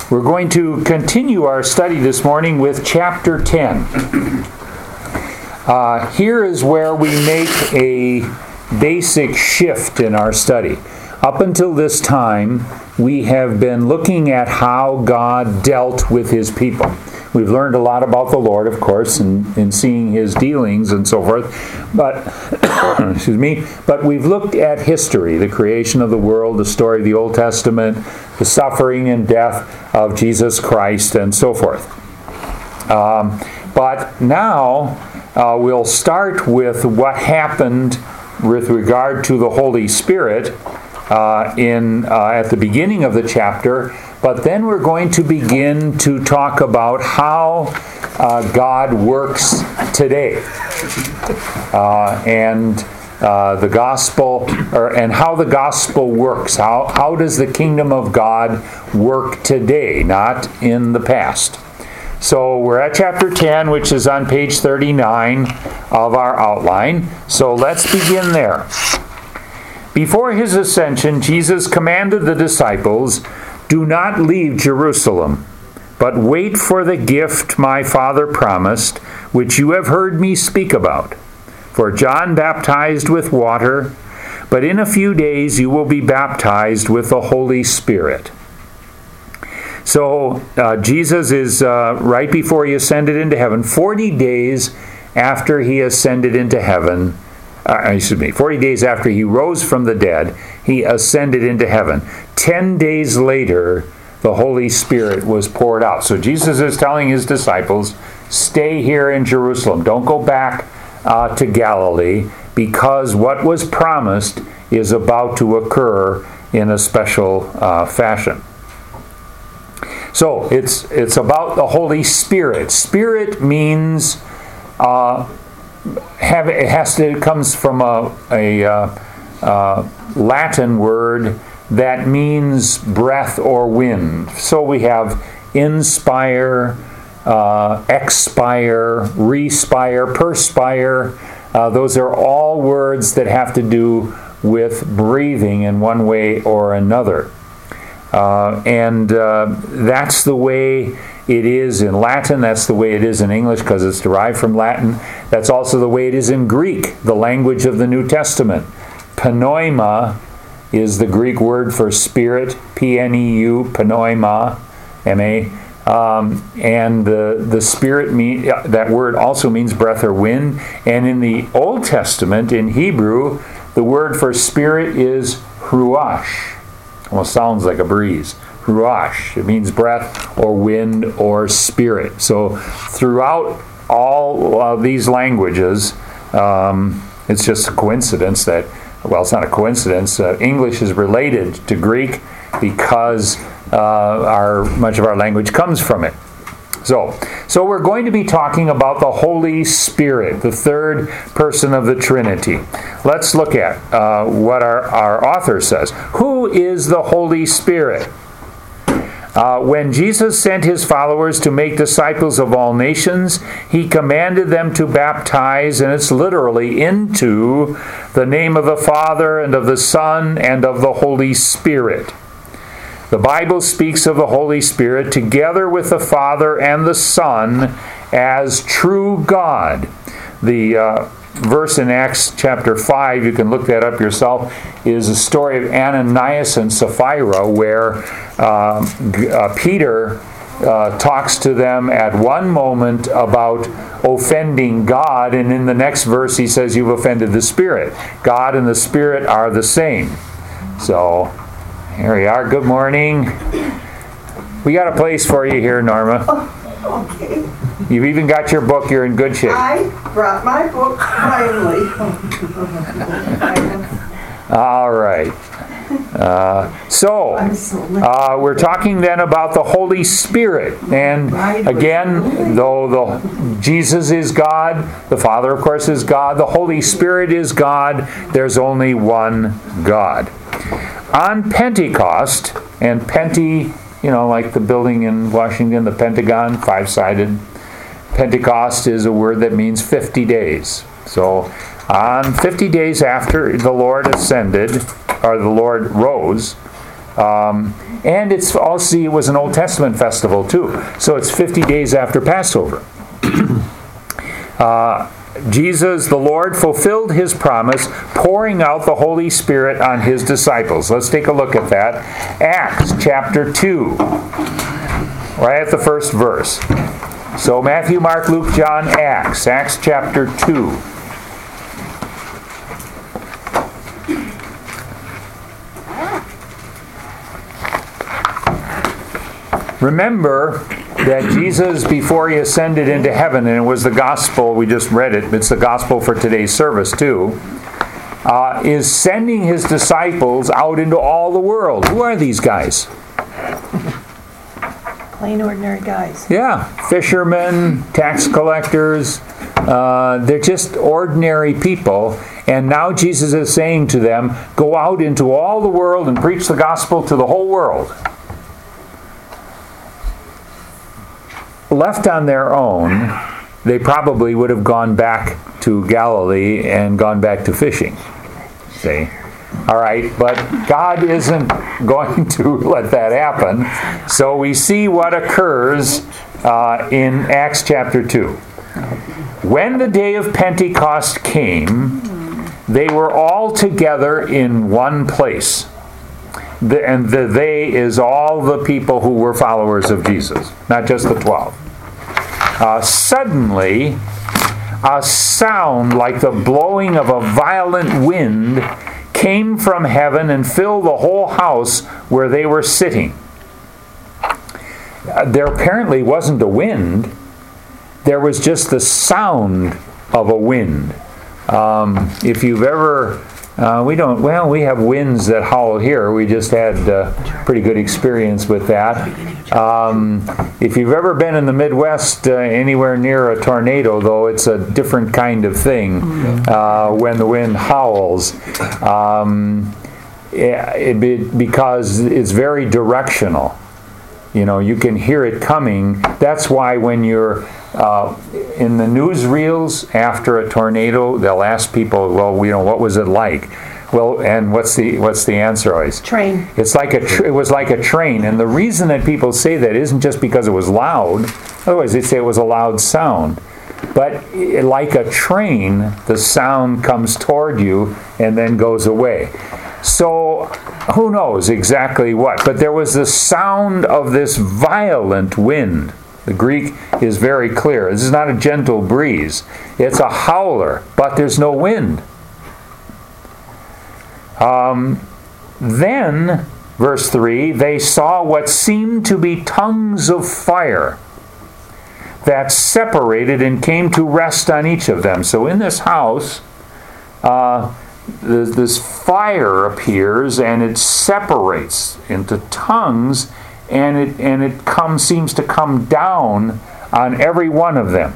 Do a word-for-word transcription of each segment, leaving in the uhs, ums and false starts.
We're going to continue our study this morning with chapter ten. Uh, here is where we make a basic shift in our study. Up until this time, we have been looking at how God dealt with His people. We've learned a lot about the Lord, of course, and in seeing His dealings and so forth. But, excuse me, but we've looked at history, the creation of the world, the story of the Old Testament, the suffering and death of Jesus Christ, and so forth. Um, but now uh, we'll start with what happened with regard to the Holy Spirit uh, in uh, at the beginning of the chapter. But then we're going to begin to talk about how uh, God works today, uh, and uh, the gospel, or and how the gospel works. How how does the kingdom of God work today, not in the past? So we're at chapter ten, which is on page thirty-nine of our outline. So let's begin there. Before His ascension, Jesus commanded the disciples, "Do not leave Jerusalem, but wait for the gift my Father promised, which you have heard me speak about. For John baptized with water, but in a few days you will be baptized with the Holy Spirit." So uh, Jesus is uh, right before He ascended into heaven, forty days after He ascended into heaven, uh, excuse me, forty days after He rose from the dead, He ascended into heaven. Ten days later, the Holy Spirit was poured out. So Jesus is telling His disciples, stay here in Jerusalem. Don't go back uh, to Galilee, because what was promised is about to occur in a special uh, fashion. So it's it's about the Holy Spirit. Spirit means uh, have it has to it comes from a a uh, uh, Latin word that means breath or wind. So we have inspire, uh, expire, respire, perspire. Uh, those are all words that have to do with breathing in one way or another. Uh, and uh, that's the way it is in Latin. That's the way it is in English, because it's derived from Latin. That's also the way it is in Greek, the language of the New Testament. Pneuma is the Greek word for spirit, P N E U, pneuma, M A. Um, and the, the spirit, mean, that word also means breath or wind. And in the Old Testament, in Hebrew, the word for spirit is ruach. Almost sounds like a breeze. Ruach. It means breath or wind or spirit. So throughout all of these languages, um, it's just a coincidence that, well, it's not a coincidence. Uh, English is related to Greek because uh, our much of our language comes from it. So, so we're going to be talking about the Holy Spirit, the third person of the Trinity. Let's look at uh, what our, our author says. Who is the Holy Spirit? Uh, when Jesus sent His followers to make disciples of all nations, He commanded them to baptize, and it's literally into the name of the Father and of the Son and of the Holy Spirit. The Bible speaks of the Holy Spirit together with the Father and the Son as true God. The uh, verse in Acts chapter five, you can look that up yourself, is a story of Ananias and Sapphira, where uh, uh, Peter uh, talks to them at one moment about offending God, and in the next verse he says, you've offended the Spirit. God and the Spirit are the same. So here we are. Good morning. We got a place for you here, Norma. Oh, okay. You've even got your book. You're in good shape. I brought my book finally. All right. Uh, so, uh, we're talking then about the Holy Spirit. And again, though the Jesus is God, the Father, of course, is God, the Holy Spirit is God, there's only one God. On Pentecost, and Penti, you know, like the building in Washington, the Pentagon, five-sided. Pentecost is a word that means fifty days. So on fifty days after the Lord ascended, or the Lord rose, Um, and it's also, it was an Old Testament festival too. So it's fifty days after Passover. uh, Jesus, the Lord, fulfilled his promise, pouring out the Holy Spirit on his disciples. Let's take a look at that. Acts chapter two, right at the first verse. So Matthew, Mark, Luke, John, Acts. Acts chapter two. Remember that Jesus, before he ascended into heaven, and it was the gospel, we just read it, it's the gospel for today's service too, uh, is sending his disciples out into all the world. Who are these guys? Plain ordinary guys. Yeah, fishermen, tax collectors, uh, they're just ordinary people. And now Jesus is saying to them, go out into all the world and preach the gospel to the whole world. Left on their own, they probably would have gone back to Galilee and gone back to fishing. See? All right, but God isn't going to let that happen. So we see what occurs uh, in Acts chapter two. When the day of Pentecost came, they were all together in one place. The, and the they is all the people who were followers of Jesus, not just the twelve. Uh, suddenly, a sound like the blowing of a violent wind came from heaven and filled the whole house where they were sitting. Uh, there apparently wasn't a wind. There was just the sound of a wind. Um, if you've ever... Uh, we don't, well, we have winds that howl here. We just had a pretty good experience with that. Um, if you've ever been in the Midwest, uh, anywhere near a tornado, though, it's a different kind of thing uh, when the wind howls. Um, it, it, because it's very directional. You know, you can hear it coming. That's why when you're uh, in the newsreels after a tornado, they'll ask people, well, you know, what was it like? Well, and what's the what's the answer always? Train. It's like a tr- it was like a train, and the reason that people say that isn't just because it was loud. Otherwise, they'd say it was a loud sound. But it, like a train, the sound comes toward you and then goes away. So who knows exactly what? But there was the sound of this violent wind. The Greek is very clear. This is not a gentle breeze. It's a howler, but there's no wind. Um, then, verse three, they saw what seemed to be tongues of fire that separated and came to rest on each of them. So in this house, uh, this fire appears and it separates into tongues, and it and it comes seems to come down on every one of them.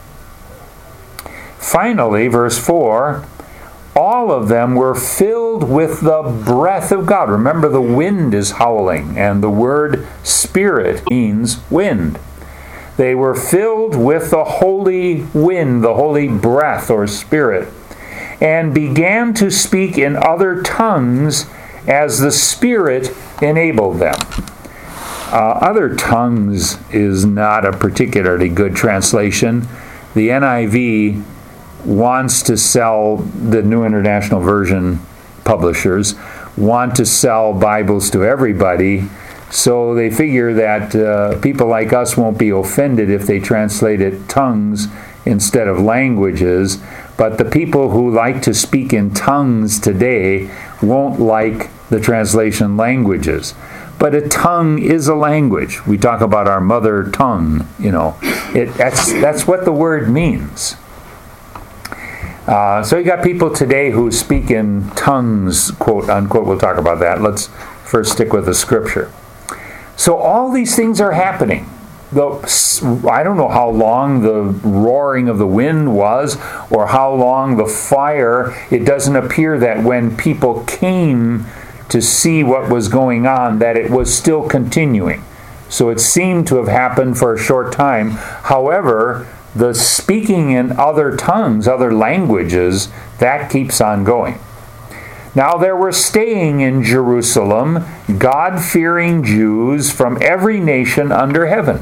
Finally, verse four, all of them were filled with the breath of God. Remember, the wind is howling, and the word spirit means wind. They were filled with the holy wind, the holy breath or spirit, and began to speak in other tongues as the Spirit enabled them. Uh, other tongues is not a particularly good translation. The N I V wants to sell, the New International Version publishers want to sell Bibles to everybody, so they figure that uh, people like us won't be offended if they translate it tongues instead of languages. But the people who like to speak in tongues today won't like the translation languages. But a tongue is a language. We talk about our mother tongue, you know. It, that's, that's what the word means. Uh, so you got people today who speak in tongues, quote unquote. We'll talk about that. Let's first stick with the scripture. So all these things are happening. The, I don't know how long the roaring of the wind was, or how long the fire. It doesn't appear that when people came to see what was going on, that it was still continuing. So it seemed to have happened for a short time. However, the speaking in other tongues, other languages, that keeps on going. Now there were staying in Jerusalem God-fearing Jews from every nation under heaven.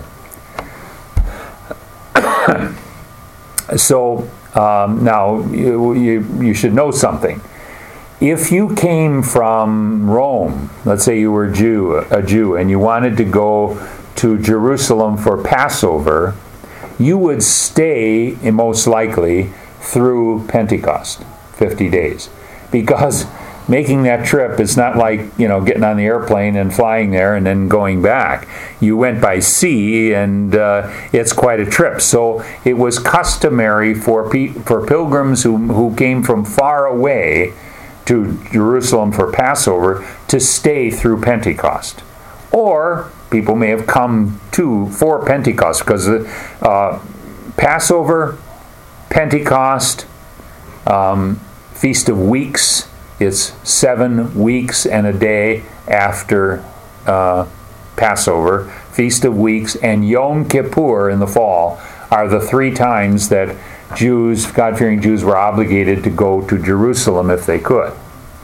So um, now you, you, you should know something. If you came from Rome, let's say you were a Jew, a Jew, and you wanted to go to Jerusalem for Passover, you would stay, most likely, through Pentecost, fifty days. Because making that trip is not like, you know, getting on the airplane and flying there and then going back. You went by sea, and uh, it's quite a trip. So it was customary for pe- for pilgrims who, who came from far away to Jerusalem for Passover to stay through Pentecost. Or people may have come to for Pentecost, because uh, Passover, Pentecost, um, Feast of Weeks, it's seven weeks and a day after uh, Passover. Feast of Weeks and Yom Kippur in the fall are the three times that Jews, God-fearing Jews, were obligated to go to Jerusalem if they could.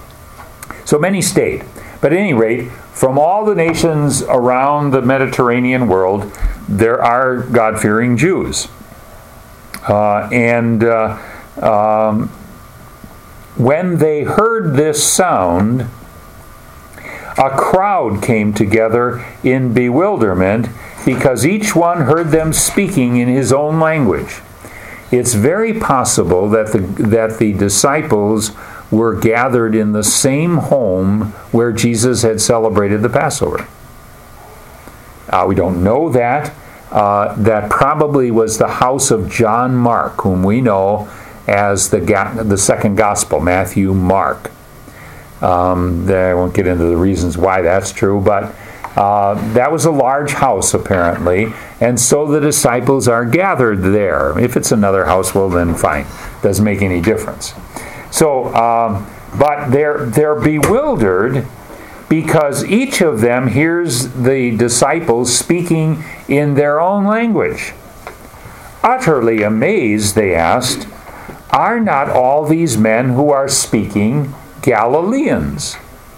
So many stayed. But at any rate, from all the nations around the Mediterranean world, there are God-fearing Jews. Uh, and uh, um, when they heard this sound, a crowd came together in bewilderment, because each one heard them speaking in his own language. It's very possible that the, that the disciples were gathered in the same home where Jesus had celebrated the Passover. Uh, we don't know that. Uh, that probably was the house of John Mark, whom we know as the ga- the second gospel, Matthew, Mark. Um, I won't get into the reasons why that's true, but uh, that was a large house apparently, and so the disciples are gathered there. If it's another house, well then fine, doesn't make any difference. So, um, but they're they're bewildered because each of them hears the disciples speaking in their own language. Utterly amazed, they asked, "Are not all these men who are speaking Galileans?"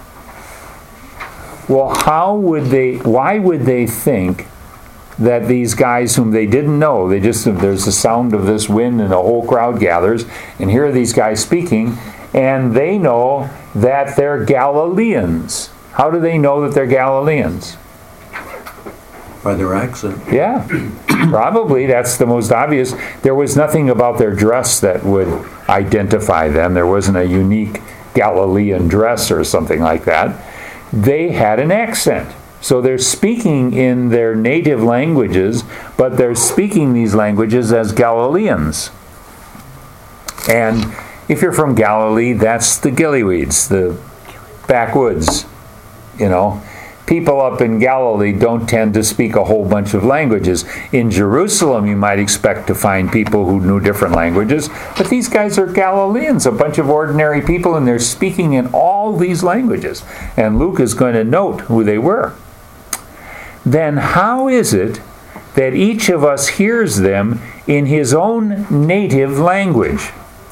Well, how would they, why would they think that these guys whom they didn't know, they just, there's the sound of this wind and the whole crowd gathers, and here are these guys speaking, and they know that they're Galileans. How do they know that they're Galileans? By their accent. Yeah, probably. That's the most obvious. There was nothing about their dress that would identify them. There wasn't a unique Galilean dress or something like that. They had an accent. So they're speaking in their native languages, but they're speaking these languages as Galileans. And if you're from Galilee, that's the gillyweeds, the backwoods, you know. People up in Galilee don't tend to speak a whole bunch of languages. In Jerusalem, you might expect to find people who knew different languages, but these guys are Galileans, a bunch of ordinary people, and they're speaking in all these languages. And Luke is going to note who they were. Then how is it that each of us hears them in his own native language?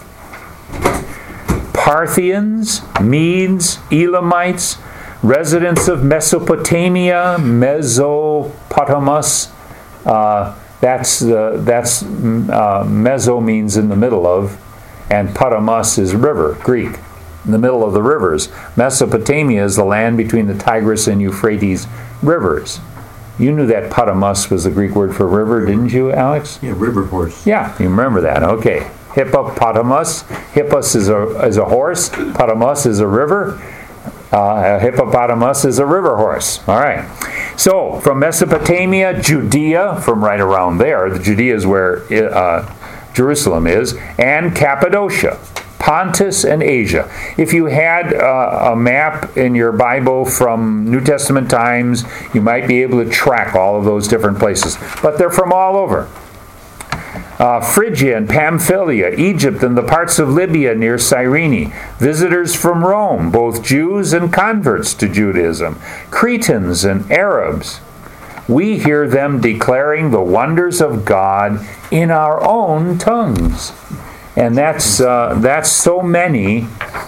Parthians, Medes, Elamites, residents of Mesopotamia, Mesopotamus. Uh, that's uh, that's uh, Meso means in the middle of, and Potamus is river, Greek, in the middle of the rivers. Mesopotamia is the land between the Tigris and Euphrates rivers. You knew that Potamus was the Greek word for river, didn't you, Alex? Yeah, river horse. Yeah, you remember that. Okay. Hippopotamus. Hippos is a is a horse. Potamus is a river. Uh, a hippopotamus is a river horse. All right. So, from Mesopotamia, Judea, from right around there, the Judea is where uh, Jerusalem is, and Cappadocia, Pontus, and Asia. If you had uh, a map in your Bible from New Testament times, you might be able to track all of those different places. But they're from all over. Uh, Phrygia and Pamphylia, Egypt, and the parts of Libya near Cyrene. Visitors from Rome, both Jews and converts to Judaism. Cretans and Arabs. We hear them declaring the wonders of God in our own tongues. And that's uh, that's so many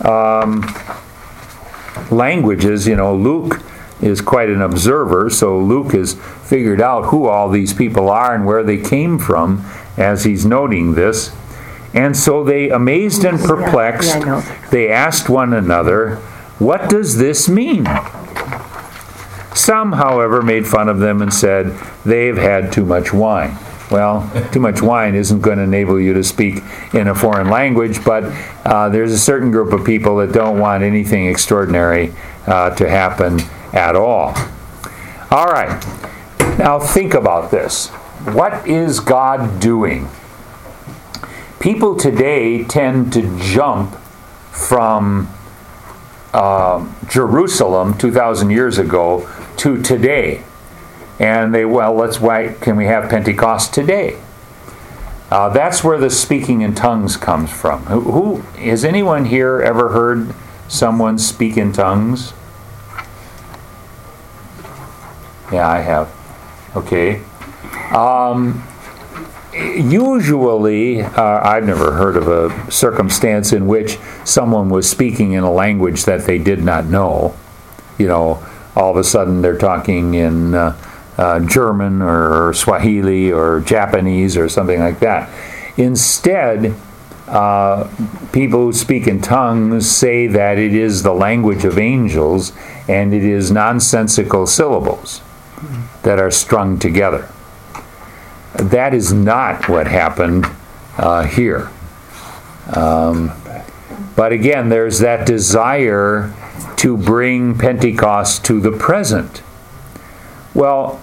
um, languages. You know, Luke is quite an observer, so Luke has figured out who all these people are and where they came from as he's noting this. And so they, amazed and perplexed, Yeah, yeah, I know. they asked one another, "What does this mean?" Some, however, made fun of them and said, "They've had too much wine." Well, too much wine isn't going to enable you to speak in a foreign language, but uh, there's a certain group of people that don't want anything extraordinary uh, to happen at all. All right. Now think about this. What is God doing? People today tend to jump from uh, Jerusalem two thousand years ago to today. And they, well, let's, why can we have Pentecost today? Uh, that's where the speaking in tongues comes from. Who, who has anyone here ever heard someone speak in tongues? Yeah, I have. Okay. Um, usually, uh, I've never heard of a circumstance in which someone was speaking in a language that they did not know. You know, all of a sudden they're talking in uh, uh, German or, or Swahili or Japanese or something like that. Instead, uh, people who speak in tongues say that it is the language of angels and it is nonsensical syllables that are strung together. That is not what happened uh, here. Um, but again, there's that desire to bring Pentecost to the present. Well,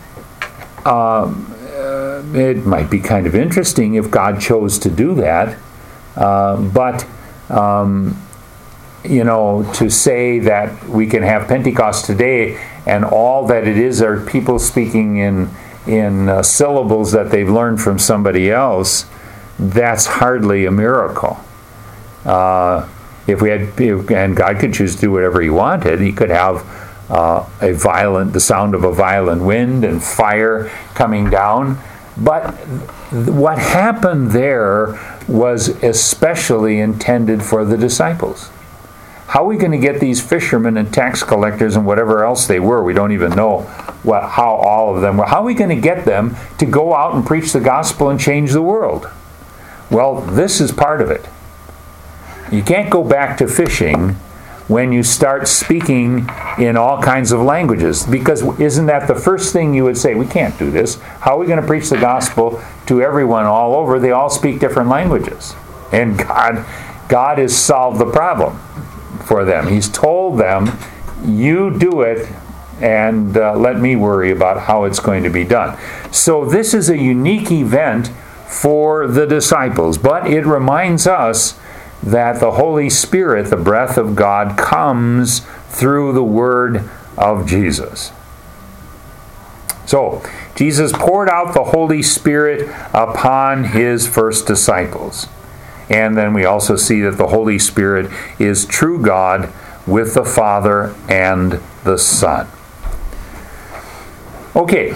um, uh, it might be kind of interesting if God chose to do that, uh, but um, you know, to say that we can have Pentecost today and all that it is are people speaking in in uh, syllables that they've learned from somebody else, that's hardly a miracle. Uh, if we had, if, and God could choose to do whatever He wanted. He could have uh, a violent, the sound of a violent wind and fire coming down. But th- what happened there was especially intended for the disciples. How are we going to get these fishermen and tax collectors and whatever else they were? We don't even know what, how all of them were. How are we going to get them to go out and preach the gospel and change the world? Well, this is part of it. You can't go back to fishing when you start speaking in all kinds of languages, because isn't that the first thing you would say? We can't do this. How are we going to preach the gospel to everyone all over? They all speak different languages. And God, God has solved the problem for them. He's told them, you do it, and uh, let me worry about how it's going to be done. So this is a unique event for the disciples, but it reminds us that the Holy Spirit, the breath of God, comes through the word of Jesus. So, Jesus poured out the Holy Spirit upon His first disciples. And then we also see that the Holy Spirit is true God with the Father and the Son. Okay.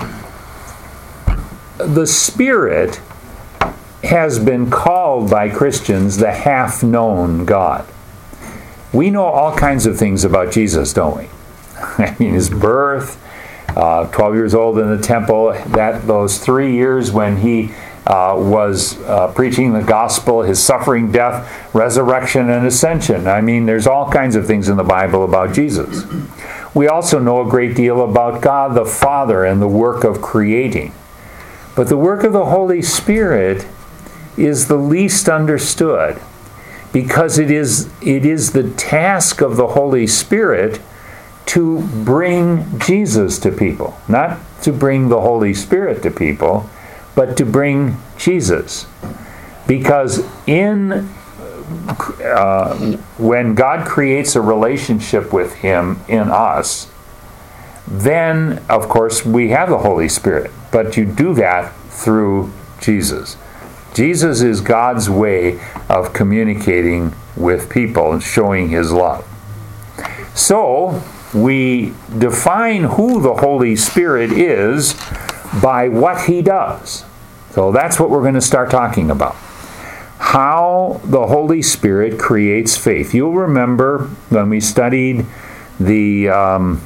The Spirit has been called by Christians the half-known God. We know all kinds of things about Jesus, don't we? I mean, His birth, uh, twelve years old in the temple, that those three years when He Uh, was uh, preaching the gospel, His suffering, death, resurrection, and ascension. I mean, there's all kinds of things in the Bible about Jesus. We also know a great deal about God the Father and the work of creating. But the work of the Holy Spirit is the least understood, because it is it is the task of the Holy Spirit to bring Jesus to people, not to bring the Holy Spirit to people, but to bring Jesus. Because in uh, when God creates a relationship with Him in us, then, of course, we have the Holy Spirit. But you do that through Jesus. Jesus is God's way of communicating with people and showing His love. So, we define who the Holy Spirit is by what He does. So that's what we're going to start talking about. how the Holy Spirit creates faith. You'll remember when we studied the um,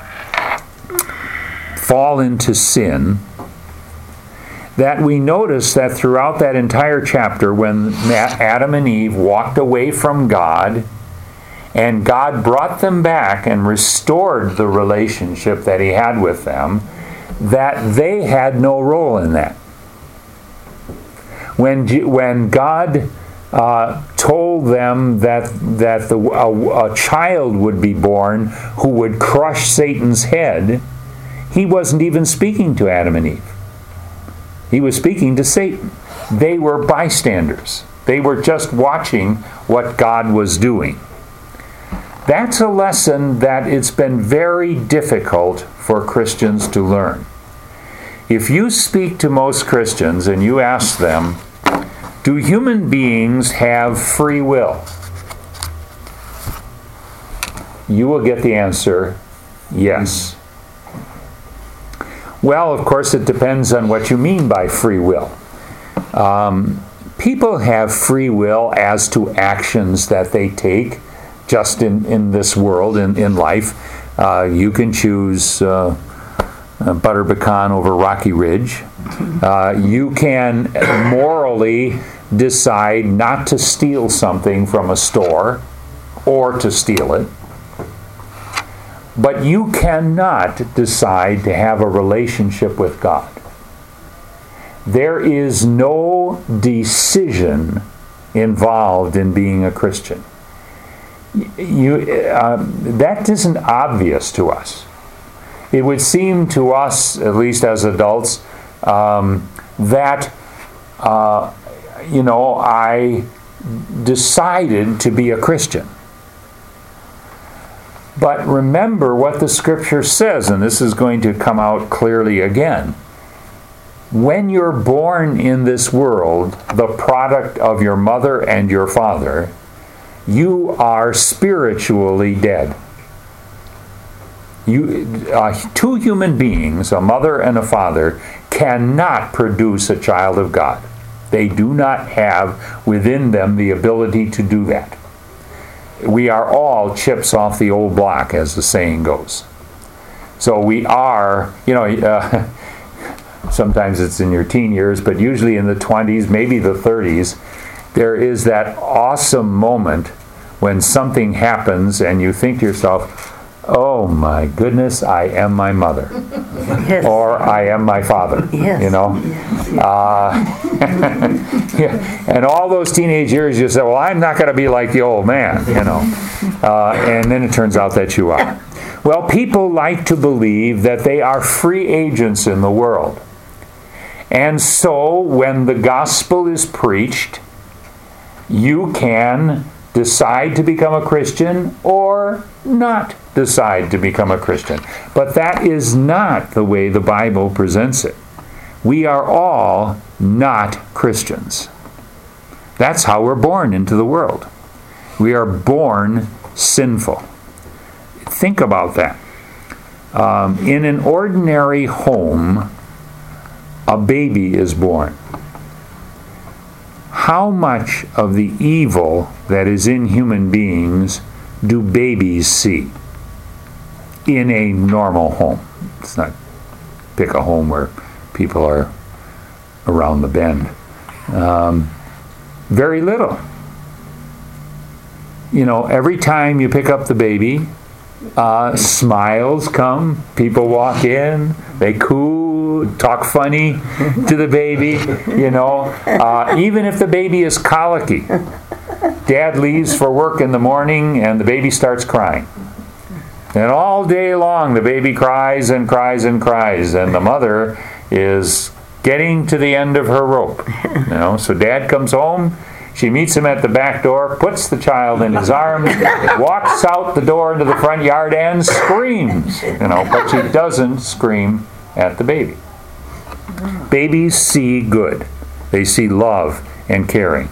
fall into sin, that we noticed that throughout that entire chapter, when Adam and Eve walked away from God, and God brought them back and restored the relationship that He had with them, that they had no role in that. When, when God uh, told them that, that the, a, a child would be born who would crush Satan's head, He wasn't even speaking to Adam and Eve. He was speaking to Satan. They were bystanders. They were just watching what God was doing. That's a lesson that it's been very difficult for Christians to learn. If you speak to most Christians and you ask them, do human beings have free will? You will get the answer, yes. Well, of course, it depends on what you mean by free will. Um, people have free will as to actions that they take just in, in this world, in, in life. Uh, you can choose uh, uh, butter pecan over Rocky Ridge. Uh, you can morally decide not to steal something from a store or to steal it. But you cannot decide to have a relationship with God. There is no decision involved in being a Christian. You, uh, that isn't obvious to us. It would seem to us, at least as adults, um, that, uh, you know, I decided to be a Christian. But remember what the Scripture says, and this is going to come out clearly again. When you're born in this world, the product of your mother and your father, you are spiritually dead. You, uh, two human beings, a mother and a father, cannot produce a child of God. They do not have within them the ability to do that. We are all chips off the old block, as the saying goes. So we are, you know, uh, sometimes it's in your teen years, but usually in the twenties, maybe the thirties, there is that awesome moment when something happens and you think to yourself, oh my goodness, I am my mother. Yes. Or I am my father. Yes. You know? Yes, yes. Uh, yeah. And all those teenage years you say, well, I'm not going to be like the old man, you know. Uh, and then it turns out that you are. Well, people like to believe that they are free agents in the world. And so when the gospel is preached, you can decide to become a Christian or not decide to become a Christian. But that is not the way the Bible presents it. We are all not Christians. That's how we're born into the world. We are born sinful. Think about that. Um, in an ordinary home, a baby is born. How much of the evil that is in human beings do babies see in a normal home? Let's not pick a home where people are around the bend. Um, very little. You know, every time you pick up the baby, uh, smiles come, people walk in, they coo, talk funny to the baby, you know. Uh, even if the baby is colicky, Dad leaves for work in the morning and the baby starts crying. And all day long the baby cries and cries and cries, and the mother is getting to the end of her rope. You know, so Dad comes home, she meets him at the back door, puts the child in his arms, walks out the door into the front yard and screams. You know, but she doesn't scream at the baby. Babies see good. They see love and caring.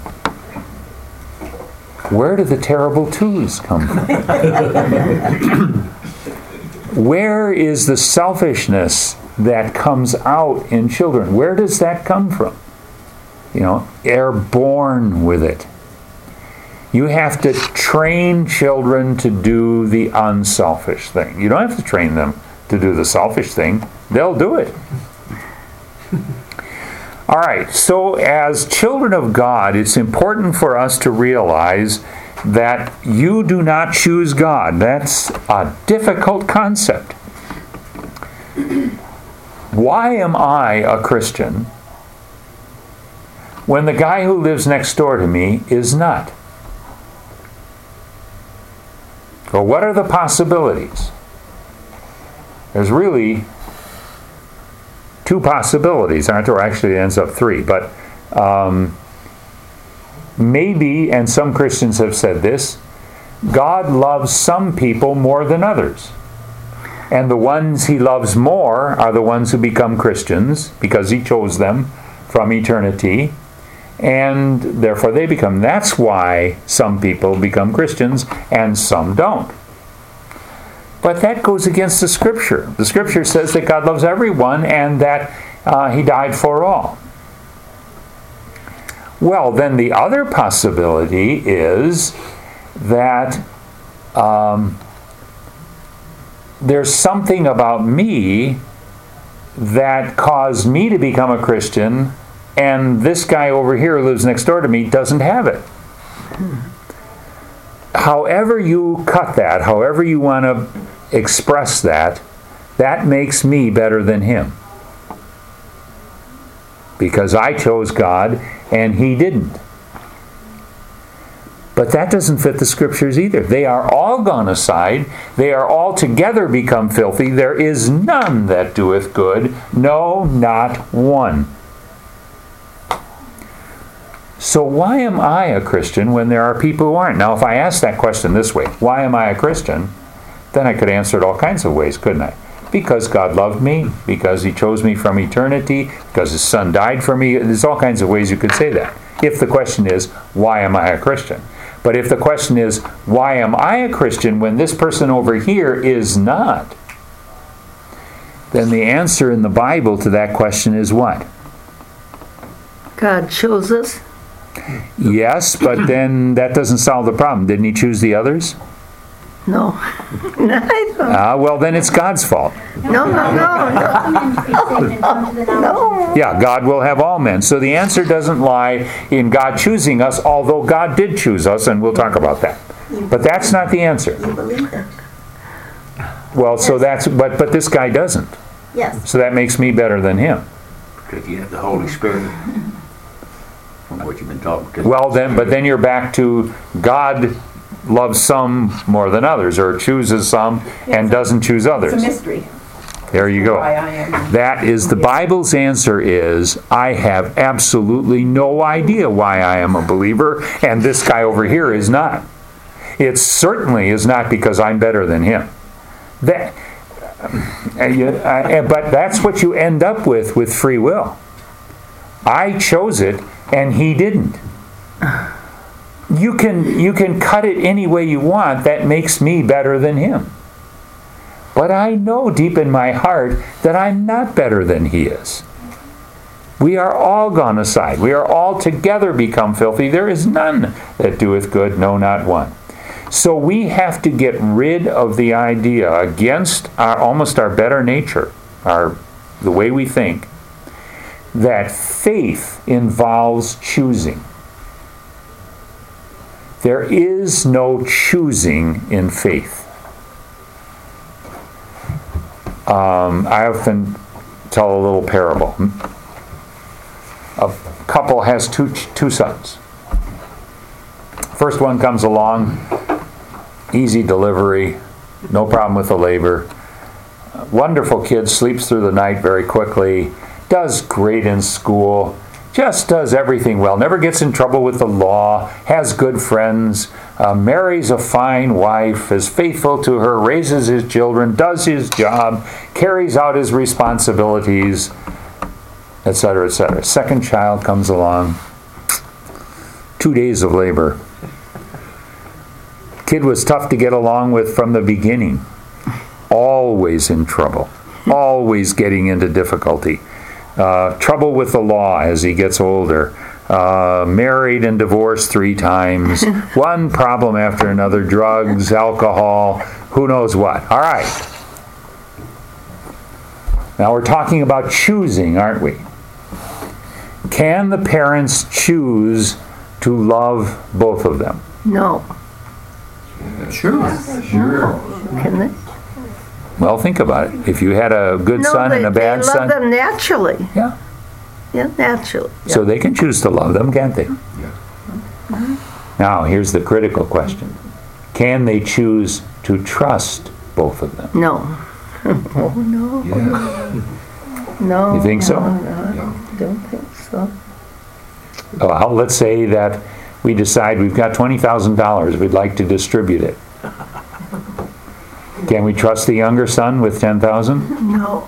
Where do the terrible twos come from? Where is the selfishness that comes out in children? Where does that come from? You know, they're born with it. You have to train children to do the unselfish thing. You don't have to train them to do the selfish thing. They'll do it. All right, so as children of God, it's important for us to realize that you do not choose God. That's a difficult concept. Why am I a Christian when the guy who lives next door to me is not? Well, what are the possibilities? There's really two possibilities, aren't there? Actually, it ends up three. But um, maybe, and some Christians have said this, God loves some people more than others. And the ones he loves more are the ones who become Christians because he chose them from eternity. And therefore they become. That's why some people become Christians and some don't. But that goes against the Scripture. The Scripture says that God loves everyone and that uh, he died for all. Well, then the other possibility is that um, there's something about me that caused me to become a Christian, and this guy over here who lives next door to me doesn't have it. However you cut that, however you want to express that, that makes me better than him. Because I chose God and he didn't. But that doesn't fit the Scriptures either. They are all gone aside. They are all together become filthy. There is none that doeth good. No, not one. So why am I a Christian when there are people who aren't? Now, if I ask that question this way, why am I a Christian? Then I could answer it all kinds of ways, couldn't I? Because God loved me, because he chose me from eternity, because his son died for me. There's all kinds of ways you could say that. If the question is, why am I a Christian? But if the question is, why am I a Christian when this person over here is not? Then the answer in the Bible to that question is what? God chose us. Yes, but then that doesn't solve the problem. Didn't he choose the others? No. No, I don't. Ah, well, then it's God's fault. No, no, no, no. Yeah, God will have all men. So the answer doesn't lie in God choosing us, although God did choose us, and we'll talk about that. But that's not the answer. You believe it? Well, so that's, but, but this guy doesn't. Yes. So that makes me better than him. Because you have the Holy Spirit from what you've been talking. Well, then, but then you're back to God loves some more than others, or chooses some and doesn't choose others. It's a mystery. There you go. Why I am. That is, the Bible's answer is, I have absolutely no idea why I am a believer, and this guy over here is not. It certainly is not because I'm better than him. That, but that's what you end up with with free will. I chose it, and he didn't. You can you can cut it any way you want. That makes me better than him. But I know deep in my heart that I'm not better than he is. We are all gone aside. We are all together become filthy. There is none that doeth good, no, not one. So we have to get rid of the idea against our, almost our better nature, our the way we think, that faith involves choosing. There is no choosing in faith. Um, I often tell a little parable. A couple has two two sons. First one comes along, easy delivery, no problem with the labor. Wonderful kid, sleeps through the night very quickly, does great in school, just does everything well, never gets in trouble with the law, has good friends, uh, marries a fine wife, is faithful to her, raises his children, does his job, carries out his responsibilities, et cetera, et cetera. Second child comes along, two days of labor. Kid was tough to get along with from the beginning. Always in trouble. Always getting into difficulty. Uh, trouble with the law as he gets older. uh, married and divorced three times, one problem after another, drugs, alcohol, who knows what. All right. Now we're talking about choosing, aren't we? Can the parents choose to love both of them? No. Sure. Can they? Well, think about it. If you had a good No, son they, and a bad they love son, them naturally. yeah. Yeah, naturally. So they can choose to love them, can't they? Now, here's the critical question. Can they choose to trust both of them? No. Oh, no. No. You think so? No, no, I don't think so. Well, let's say that we decide we've got twenty thousand dollars. We'd like to distribute it. Can we trust the younger son with ten thousand dollars? No.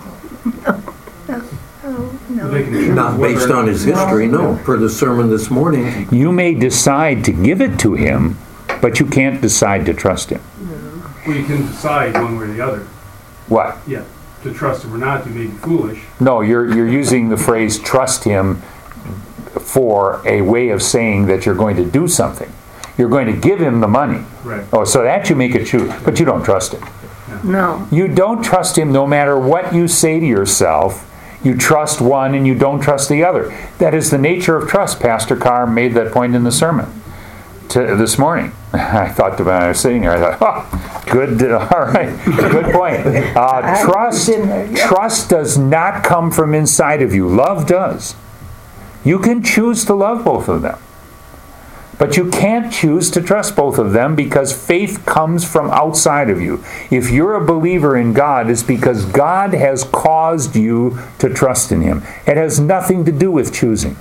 No. No. Not based on his history, no. Per the sermon this morning, You may decide to give it to him, but you can't decide to trust him. Well, you can decide one way or the other. What? Yeah, to trust him or not, you may be foolish. No, you're you're using the phrase trust him for a way of saying that you're going to do something. You're going to give him the money. Right. Oh, so that you make a choose, but you don't trust him. No. You don't trust him no matter what you say to yourself. You trust one and you don't trust the other. That is the nature of trust. Pastor Carr made that point in the sermon to, this morning. I thought about it, I was sitting there, I thought, oh, good, all right, good point. Uh, trust, trust does not come from inside of you. Love does. You can choose to love both of them. But you can't choose to trust both of them because faith comes from outside of you. If you're a believer in God, it's because God has caused you to trust in Him. It has nothing to do with choosing.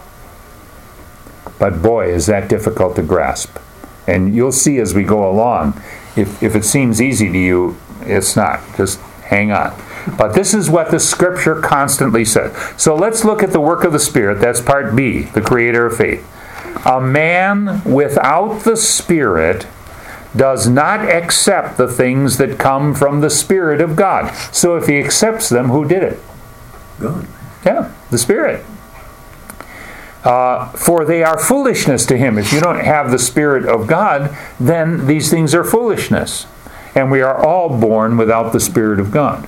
But boy, is that difficult to grasp. And you'll see as we go along, if, if it seems easy to you, it's not. Just hang on. But this is what the Scripture constantly says. So let's look at the work of the Spirit. That's part B, the creator of faith. A man without the Spirit does not accept the things that come from the Spirit of God. So if he accepts them, who did it? God. Yeah, the Spirit. Uh, for they are foolishness to him. If you don't have the Spirit of God, then these things are foolishness. And we are all born without the Spirit of God.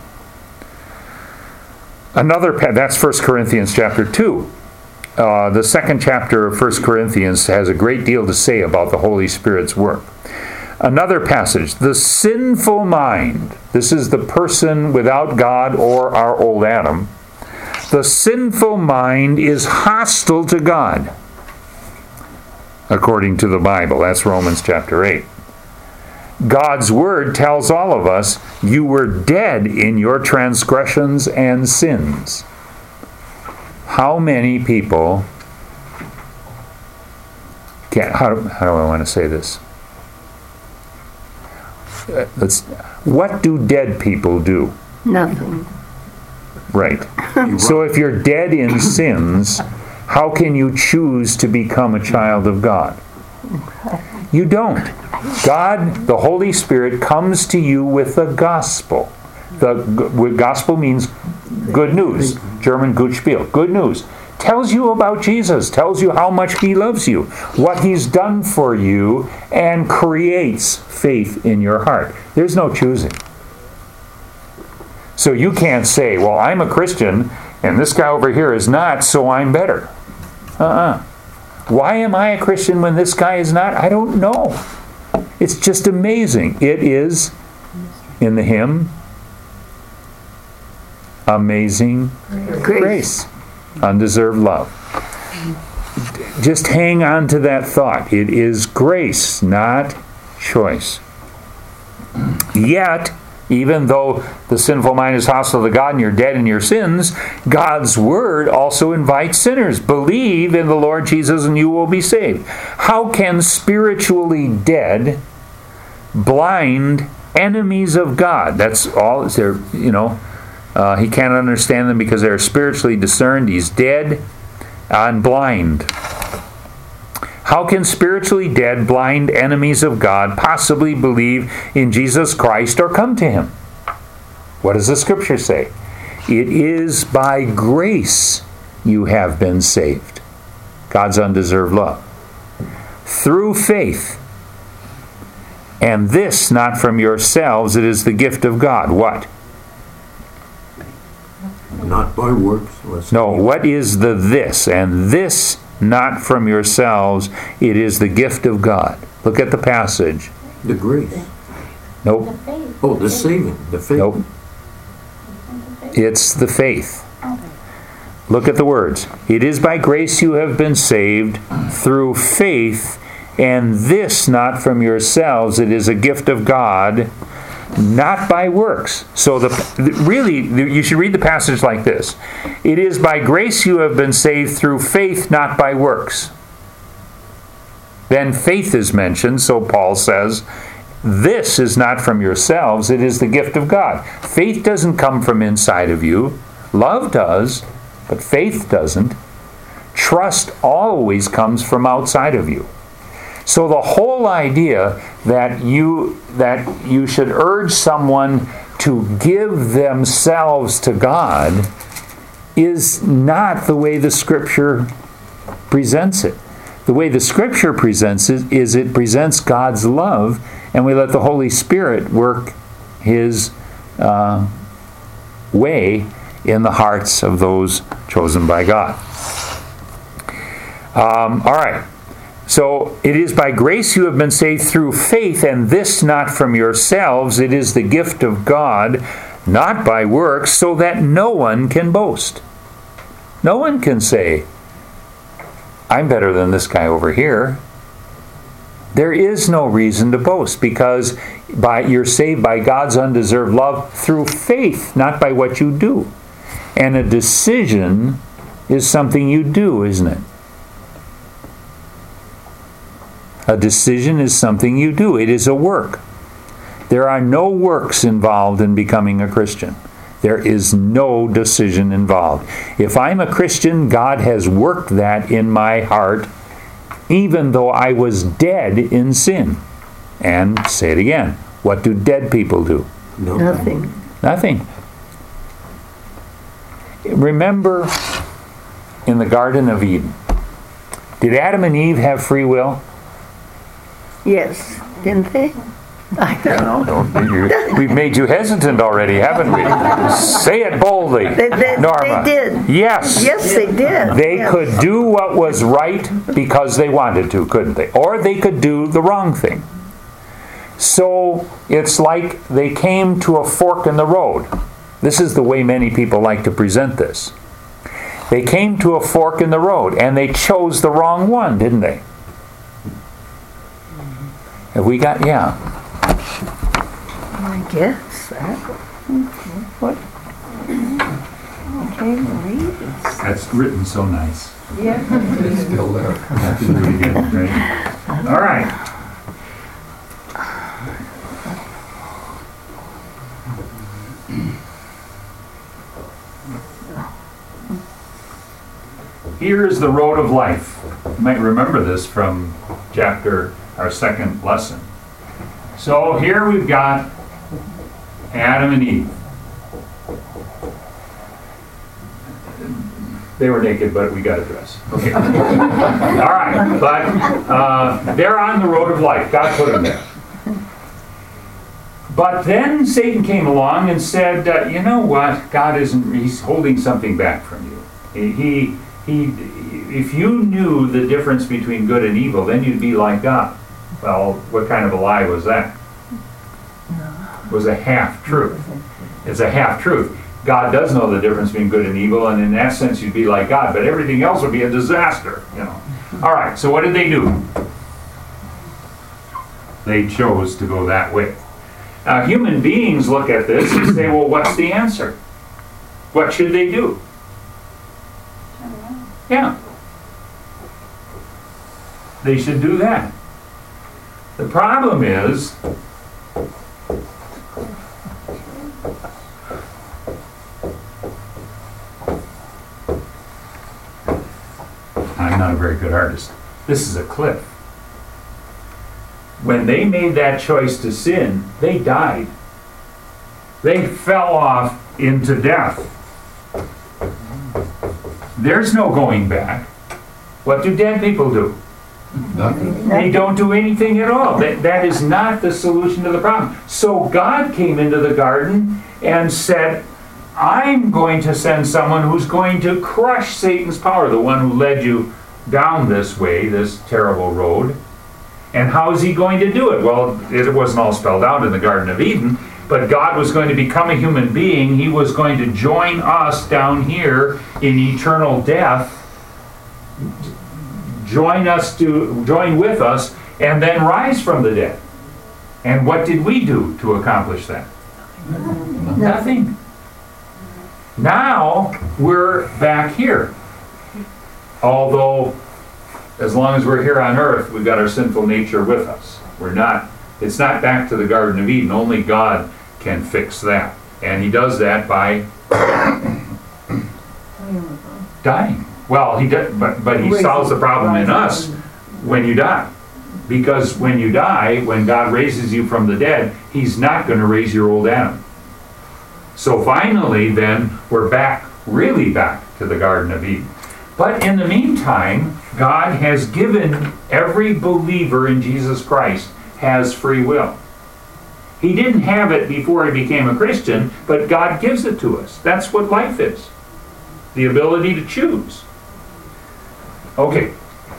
Another, that's First Corinthians chapter two. Uh, the second chapter of First Corinthians has a great deal to say about the Holy Spirit's work. Another passage, the sinful mind. This is the person without God or our old Adam. The sinful mind is hostile to God, according to the Bible. That's Romans chapter eight. God's Word tells all of us, you were dead in your transgressions and sins. How many people can how do, how do I want to say this? Uh, let's. What do dead people do? Nothing. Right. So if you're dead in sins, how can you choose to become a child of God? You don't. God, the Holy Spirit, comes to you with the gospel. The g- gospel means good news. German gut Spiel. Good news. Tells you about Jesus. Tells you how much He loves you. What He's done for you. And creates faith in your heart. There's no choosing. So you can't say, well, I'm a Christian and this guy over here is not, so I'm better. Uh-uh. Why am I a Christian when this guy is not? I don't know. It's just amazing. It is, in the hymn, amazing grace. grace. Undeserved love. Just hang on to that thought. It is grace, not choice. Yet, even though the sinful mind is hostile to God and you're dead in your sins, God's Word also invites sinners. Believe in the Lord Jesus and you will be saved. How can spiritually dead, blind enemies of God, that's all, they're, you know, uh, he can't understand them because they're spiritually discerned. He's dead and blind. How can spiritually dead, blind enemies of God possibly believe in Jesus Christ or come to Him? What does the Scripture say? It is by grace you have been saved. God's undeserved love. Through faith. And this not from yourselves, it is the gift of God. What? Not by works. Lest No, what is the this? And this not from yourselves, it is the gift of God. Look at the passage. The grace. Nope, Oh, the saving, the faith. nope. It's the faith. Look at the words. It is by grace you have been saved through faith, and this not from yourselves, it is a gift of God, not by works. So the really, you should read the passage like this. It is by grace you have been saved through faith, not by works. Then faith is mentioned, so Paul says, this is not from yourselves, it is the gift of God. Faith doesn't come from inside of you. Love does, but faith doesn't. Trust always comes from outside of you. So the whole idea that you that you should urge someone to give themselves to God is not the way the Scripture presents it. The way the Scripture presents it is it presents God's love, and we let the Holy Spirit work His uh, way in the hearts of those chosen by God. Um, all right. So, it is by grace you have been saved through faith, and this not from yourselves. It is the gift of God, not by works, so that no one can boast. No one can say, I'm better than this guy over here. There is no reason to boast, because by, you're saved by God's undeserved love through faith, not by what you do. And a decision is something you do, isn't it? A decision is something you do. It is a work. There are no works involved in becoming a Christian. There is no decision involved. If I'm a Christian, God has worked that in my heart, even though I was dead in sin. And say it again. What do dead people do? No. Nothing. Nothing. Remember in the Garden of Eden, did Adam and Eve have free will? Yes, didn't they? I don't know. We've made you hesitant already, haven't we? Say it boldly, They, they, Norma. they did. Yes. Yes, they did. They Yes. could do what was right because they wanted to, couldn't they? Or they could do the wrong thing. So it's like they came to a fork in the road. This is the way many people like to present this. They came to a fork in the road, and they chose the wrong one, didn't they? Have we got, yeah. I guess. That, what? I can't read it. That's written so nice. Yeah. It's still there. That's really good, right? All right. Here is the road of life. You might remember this from chapter, our second lesson. So here we've got Adam and Eve. They were naked, but we got a dress. Okay. All right, but uh, they're on the road of life. God put them there. But then Satan came along and said, uh, you know what? God isn't, he's holding something back from you. He, he, he, if you knew the difference between good and evil, then you'd be like God. Well, what kind of a lie was that? It was a half-truth. It's a half-truth. God does know the difference between good and evil, and in that sense you'd be like God, but everything else would be a disaster, you know. All right, so what did they do? They chose to go that way. Now, human beings look at this and say, well, what's the answer? What should they do? Yeah. They should do that. The problem is, I'm not a very good artist. This is a cliff. When they made that choice to sin, they died. They fell off into death. There's no going back. What do dead people do? Nothing. They don't do anything at all. That, that is not the solution to the problem. So God came into the garden and said, I'm going to send someone who's going to crush Satan's power, the one who led you down this way, this terrible road. And how is he going to do it? Well, it wasn't all spelled out in the Garden of Eden, but God was going to become a human being. He was going to join us down here in eternal death, join us to join with us, and then rise from the dead. And what did we do to accomplish that? Nothing. Now we're back here. Although, as long as we're here on earth, we've got our sinful nature with us. We're not, it's not back to the Garden of Eden. Only God can fix that. And he does that by dying. Well, he does, but, but he solves the problem in us when you die. Because when you die, when God raises you from the dead, he's not going to raise your old Adam. So finally, then, we're back, really back to the Garden of Eden. But in the meantime, God has given every believer in Jesus Christ has free will. He didn't have it before he became a Christian, but God gives it to us. That's what life is. The ability to choose. Okay.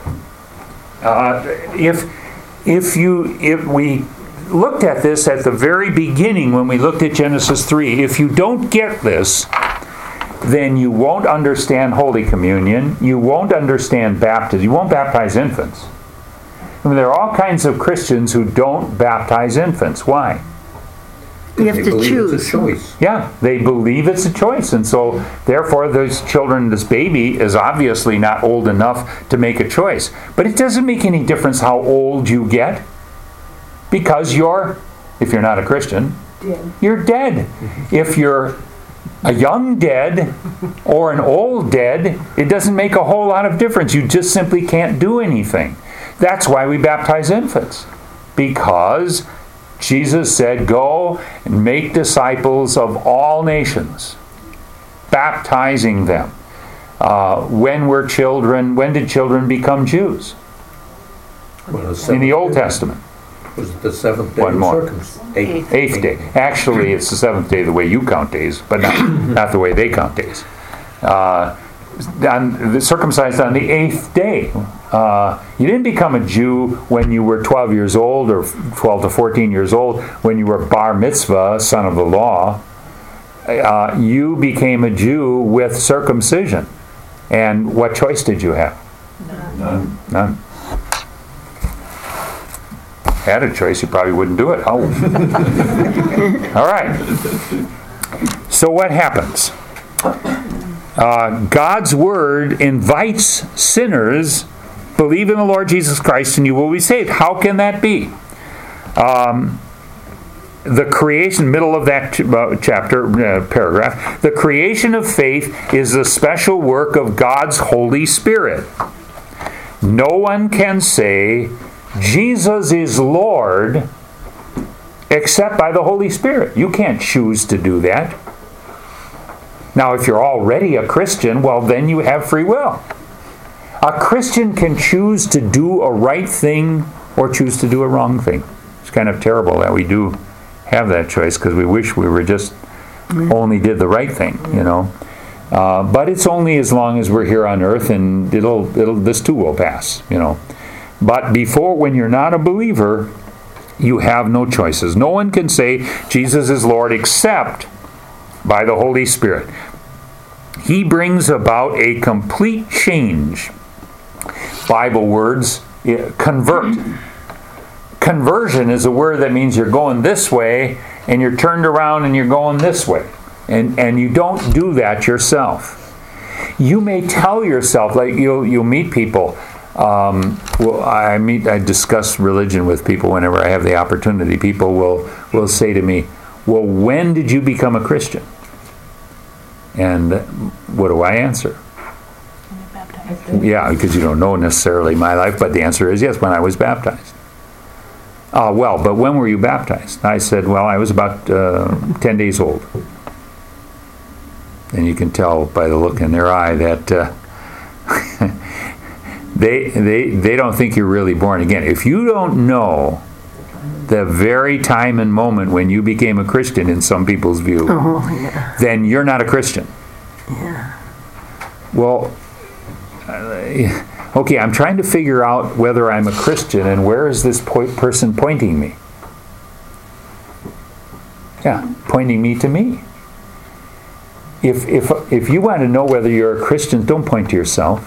Uh, if if you if we looked at this at the very beginning when we looked at Genesis three, if you don't get this, then you won't understand Holy Communion. You won't understand baptism. You won't baptize infants. I mean, there are all kinds of Christians who don't baptize infants. Why? You have They to believe choose. It's a choice. Yeah, they believe it's a choice. And so, therefore, those children, this baby is obviously not old enough to make a choice. But it doesn't make any difference how old you get. Because you're, if you're not a Christian, Dead. you're dead. If you're a young dead or an old dead, it doesn't make a whole lot of difference. You just simply can't do anything. That's why we baptize infants. Because Jesus said, go and make disciples of all nations, baptizing them. Uh, when were children, when did children become Jews? Well, In the Old Testament. Was it the seventh day One of more. circumcision? Eighth. Eighth day. Actually, it's the seventh day the way you count days, but not, not the way they count days. Uh, on, the circumcised on the eighth day. Uh, you didn't become a Jew when you were twelve years old or twelve to fourteen years old when you were bar mitzvah, son of the law. Uh, you became a Jew with circumcision. And what choice did you have? None. None. Had a choice, you probably wouldn't do it. Oh. All right. So what happens? Uh, God's Word invites sinners, believe in the Lord Jesus Christ and you will be saved. How can that be? Um, the creation, middle of that ch- uh, chapter, uh, paragraph, the creation of faith is the special work of God's Holy Spirit. No one can say, Jesus is Lord, except by the Holy Spirit. You can't choose to do that. Now, if you're already a Christian, well, then you have free will. A Christian can choose to do a right thing or choose to do a wrong thing. It's kind of terrible that we do have that choice because we wish we were just only did the right thing, you know. Uh, but it's only as long as we're here on earth, and it'll it'll this too will pass, you know. But before, when you're not a believer, you have no choices. No one can say Jesus is Lord except by the Holy Spirit. He brings about a complete change. Bible words, convert. Conversion is a word that means you're going this way and you're turned around and you're going this way. And, and you don't do that yourself. You may tell yourself, like you'll, you'll meet people. Um, well, I meet, I discuss religion with people whenever I have the opportunity. People will, will say to me, well, when did you become a Christian? And what do I answer? Yeah, because you don't know necessarily my life, but the answer is yes, when I was baptized. Uh, well, but when were you baptized? I said, well, I was about uh, ten days old. And you can tell by the look in their eye that uh, they, they, they don't think you're really born again. If you don't know the very time and moment when you became a Christian in some people's view, Oh, yeah. then you're not a Christian. Yeah. Well, uh, okay, I'm trying to figure out whether I'm a Christian and where is this po- person pointing me? Yeah, pointing me to me. If, if, if you want to know whether you're a Christian, don't point to yourself.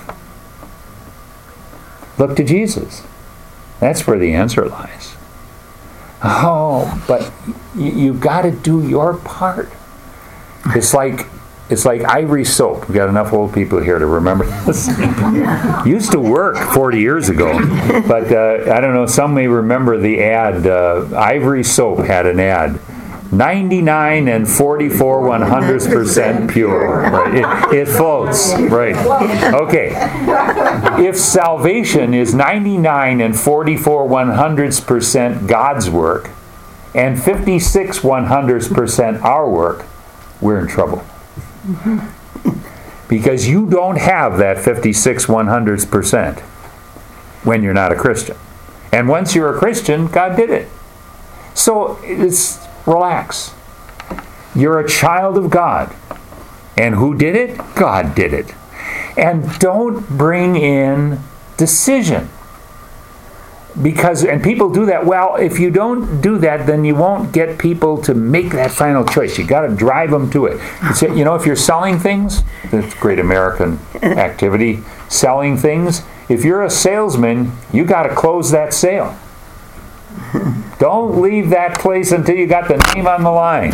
Look to Jesus. That's where the answer lies. Oh, but you, you've got to do your part. It's like it's like Ivory Soap. We've got enough old people here to remember this. Used to work forty years ago, but uh, I don't know. Some may remember the ad. Uh, Ivory Soap had an ad. ninety-nine and forty-four one hundredths percent pure. Right. It, it floats. Right. Okay. If salvation is ninety-nine and forty-four one hundredths percent God's work and fifty-six one hundredths percent our work, we're in trouble. Because you don't have that fifty-six one hundredths percent when you're not a Christian. And once you're a Christian, God did it. So it's relax. You're a child of God. And who did it? God did it. And don't bring in decision. Because, and people do that. Well, if you don't do that, then you won't get people to make that final choice. You got to drive them to it. It's, you know, if you're selling things, that's great American activity, selling things. If you're a salesman, you got to close that sale. Don't leave that place until you got the name on the line.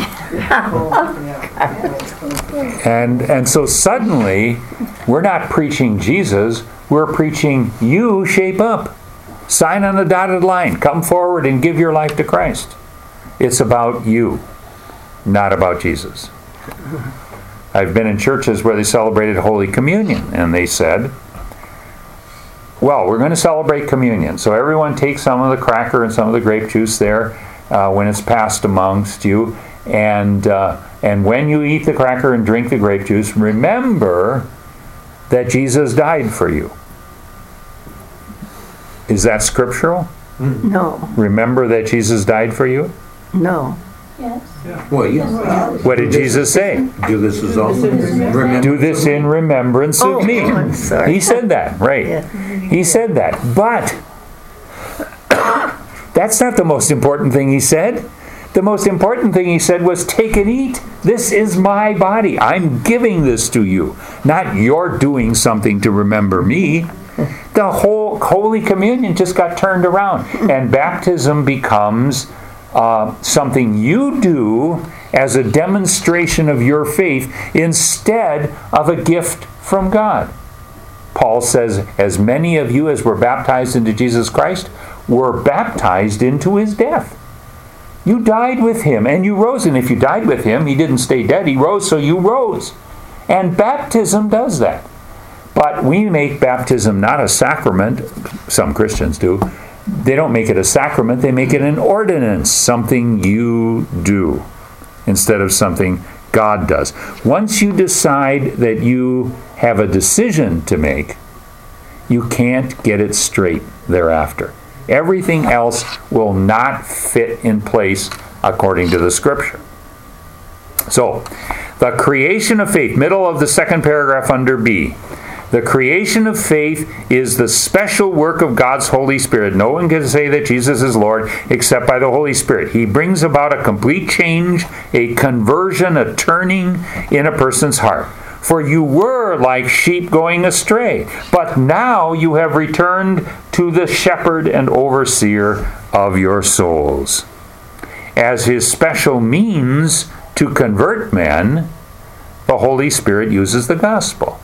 And and so suddenly, we're not preaching Jesus, we're preaching you shape up. Sign on the dotted line. Come forward and give your life to Christ. It's about you, not about Jesus. I've been in churches where they celebrated Holy Communion, and they said, well, we're going to celebrate communion. So everyone takes some of the cracker and some of the grape juice there uh, when it's passed amongst you. And, uh, and when you eat the cracker and drink the grape juice, remember that Jesus died for you. Is that scriptural? No, Remember that Jesus died for you? no. Well, yes. What did Jesus say? Do this as often. Remember. Do this in remembrance Oh, of me. oh, I'm sorry. He said that, right. Yeah. He said that. But that's not the most important thing he said. The most important thing he said was, take and eat. This is my body. I'm giving this to you. Not you're doing something to remember me. The whole Holy Communion just got turned around. And baptism becomes uh, something you do as a demonstration of your faith instead of a gift from God. Paul says, as many of you as were baptized into Jesus Christ were baptized into his death. You died with him and you rose. And if you died with him, he didn't stay dead. He rose, so you rose. And baptism does that. But we make baptism not a sacrament. Some Christians do. They don't make it a sacrament. They make it an ordinance, something you do instead of something God does. Once you decide that you have a decision to make, you can't get it straight thereafter. Everything else will not fit in place according to the Scripture. So, the creation of faith, middle of the second paragraph under B. The creation of faith is the special work of God's Holy Spirit. No one can say that Jesus is Lord except by the Holy Spirit. He brings about a complete change, a conversion, a turning in a person's heart. For you were like sheep going astray, but now you have returned to the shepherd and overseer of your souls. As his special means to convert men, the Holy Spirit uses the gospel.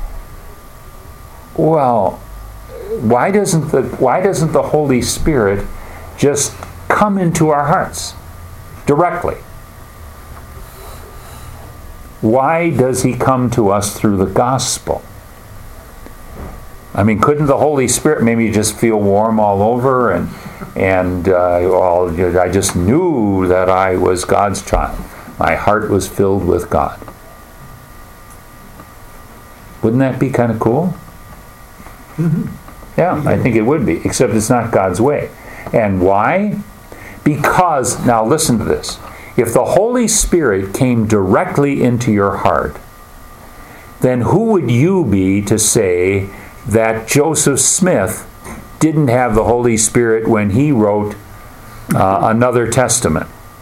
Well, why doesn't the why doesn't the Holy Spirit just come into our hearts directly? Why does he come to us through the gospel? I mean, couldn't the Holy Spirit maybe just feel warm all over and and uh, well, I just knew that I was God's child. My heart was filled with God. Wouldn't that be kind of cool? Mm-hmm. Yeah, I think it would be, except it's not God's way. And why? Because, now listen to this. If the Holy Spirit came directly into your heart, then who would you be to say that Joseph Smith didn't have the Holy Spirit when he wrote uh, another testament?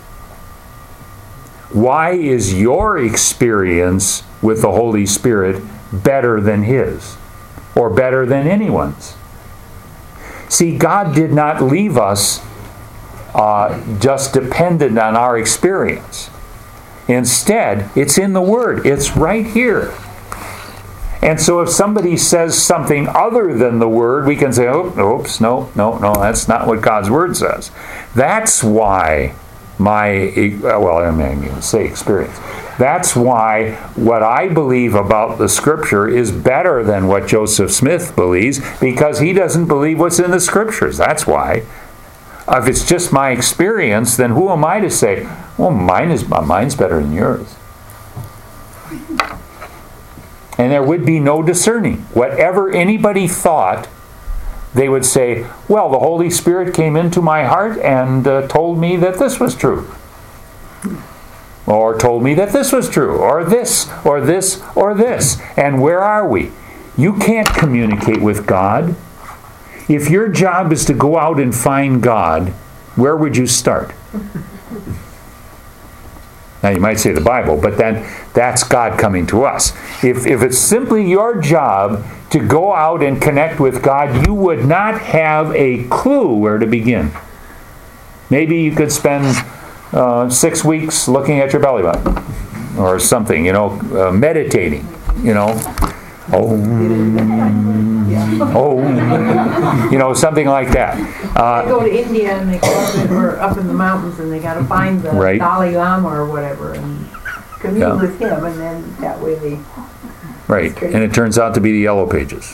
Why is your experience with the Holy Spirit better than his? Or better than anyone's? See, God did not leave us uh, just dependent on our experience. Instead, it's in the Word. It's right here. And so if somebody says something other than the Word, we can say, oh, oops, no, no, no, that's not what God's Word says. That's why my, well, I mean, I say experience. That's why what I believe about the Scripture is better than what Joseph Smith believes, because he doesn't believe what's in the Scriptures. That's why. If it's just my experience, then who am I to say, well, mine is mine's better than yours? And there would be no discerning. Whatever anybody thought, they would say, well, the Holy Spirit came into my heart and uh, told me that this was true. Or told me that this was true, or this, or this, or this. And where are we? You can't communicate with God. If your job is to go out and find God, where would you start? Now you might say the Bible, but then that's God coming to us. If, if it's simply your job to go out and connect with God, you would not have a clue where to begin. Maybe you could spend Uh, six weeks looking at your belly button or something, you know, uh, meditating, you know. Oh, oh, you know, something like that. Uh, they go to India and they go up in, or up in the mountains and they got to find the right. Dalai Lama or whatever and commune Yeah. with him, and then that way they... Right, and it turns out to be the Yellow Pages.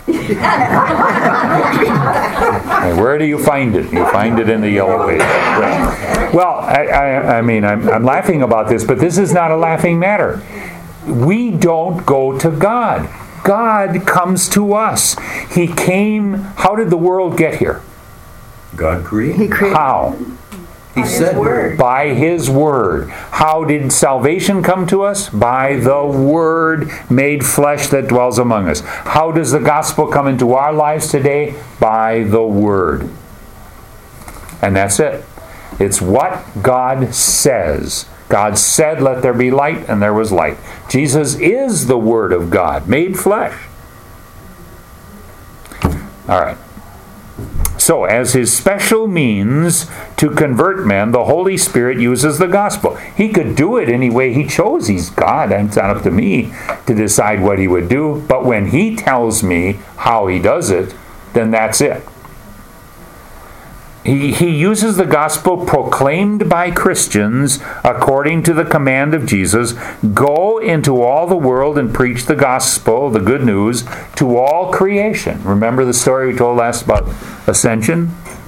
And where do you find it? You find it in the Yellow Pages. Right. Well, I, I, I mean, I'm, I'm laughing about this, but this is not a laughing matter. We don't go to God. God comes to us. He came, how did the world get here? God created. He created. How? He said, By His Word. How did salvation come to us? By the Word made flesh that dwells among us. How does the gospel come into our lives today? By the Word. And that's it. It's what God says. God said, let there be light, and there was light. Jesus is the Word of God, made flesh. All right. So, as His special means to convert men, the Holy Spirit uses the gospel. He could do it any way He chose. He's God, and it's not up to me to decide what He would do. But when He tells me how He does it, then that's it. He, he uses the gospel proclaimed by Christians according to the command of Jesus. Go into all the world and preach the gospel, the good news, to all creation. Remember the story we told last about ascension?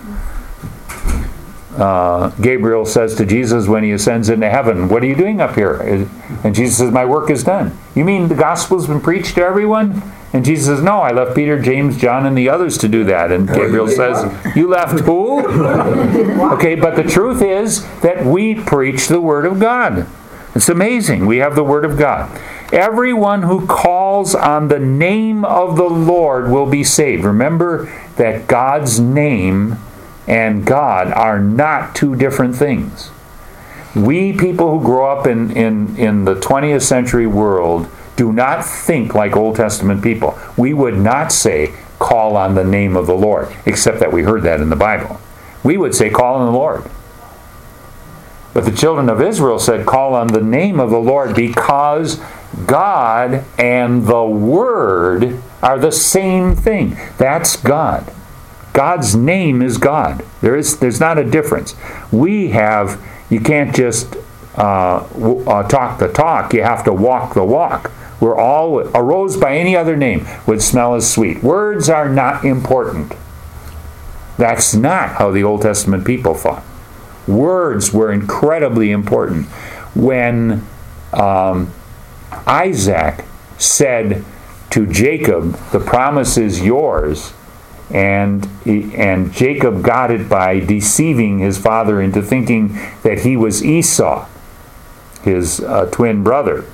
Uh, Gabriel says to Jesus when he ascends into heaven, what are you doing up here? And Jesus says, my work is done. You mean the gospel's been preached to everyone? And Jesus says, no, I left Peter, James, John, and the others to do that. And Gabriel says, you left who? Okay, but the truth is that we preach the Word of God. It's amazing. We have the Word of God. Everyone who calls on the name of the Lord will be saved. Remember that God's name and God are not two different things. We people who grow up in, in, in the twentieth century world do not think like Old Testament people. We would not say, call on the name of the Lord, except that we heard that in the Bible. We would say, call on the Lord. But the children of Israel said, call on the name of the Lord, because God and the Word are the same thing. That's God. God's name is God. There is, there's not a difference. We have, you can't just uh, uh, talk the talk, you have to walk the walk. We're all, a rose by any other name would smell as sweet. Words are not important. That's not how the Old Testament people thought. Words were incredibly important. When um, Isaac said to Jacob, the promise is yours, And, he, and Jacob got it by deceiving his father into thinking that he was Esau, his uh, twin brother.